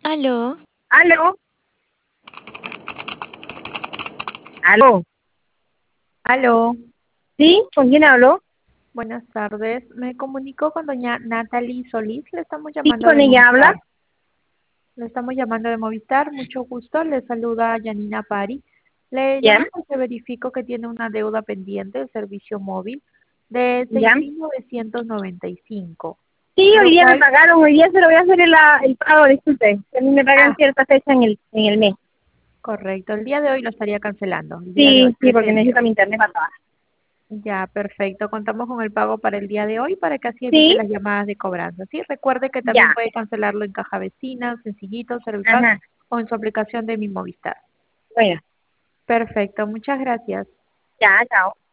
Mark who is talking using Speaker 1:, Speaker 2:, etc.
Speaker 1: Aló,
Speaker 2: ¿Aló? ¿Aló?
Speaker 3: Aló,
Speaker 2: ¿Sí? ¿Con quién hablo?
Speaker 3: buenas tardes. Me comunico con doña Natalie Solís. Le estamos
Speaker 2: ¿Sí?
Speaker 3: llamando
Speaker 2: ¿Con
Speaker 3: de
Speaker 2: ella habla?
Speaker 3: Movistar. Le estamos llamando de Movistar. Mucho gusto. Le saluda Janina Pari. Le
Speaker 2: ¿Ya?
Speaker 3: llamo porque verifico que tiene una deuda pendiente de servicio móvil de
Speaker 2: ¿Ya?
Speaker 3: 6.995,
Speaker 2: Sí, hoy
Speaker 3: lo
Speaker 2: día me
Speaker 3: cual,
Speaker 2: pagaron, hoy día se lo voy a hacer el pago, disculpe. Que a mí me pagan
Speaker 3: ah,
Speaker 2: cierta fecha en el mes.
Speaker 3: correcto. El día de hoy lo estaría cancelando. El día de hoy,
Speaker 2: Sí, sí,
Speaker 3: 13
Speaker 2: porque
Speaker 3: de
Speaker 2: necesito
Speaker 3: enero.
Speaker 2: mi internet para trabajar.
Speaker 3: Ya, perfecto. Contamos con el pago para el día de hoy para que así evite
Speaker 2: Sí,
Speaker 3: las llamadas de cobranza. Sí, recuerde que
Speaker 2: ya.
Speaker 3: también puede cancelarlo en Caja Vecina, Sencillito, Servipack
Speaker 2: Ajá.
Speaker 3: o en su aplicación de Mi Movistar.
Speaker 2: Bueno,
Speaker 3: Perfecto, muchas gracias.
Speaker 2: ya, chao.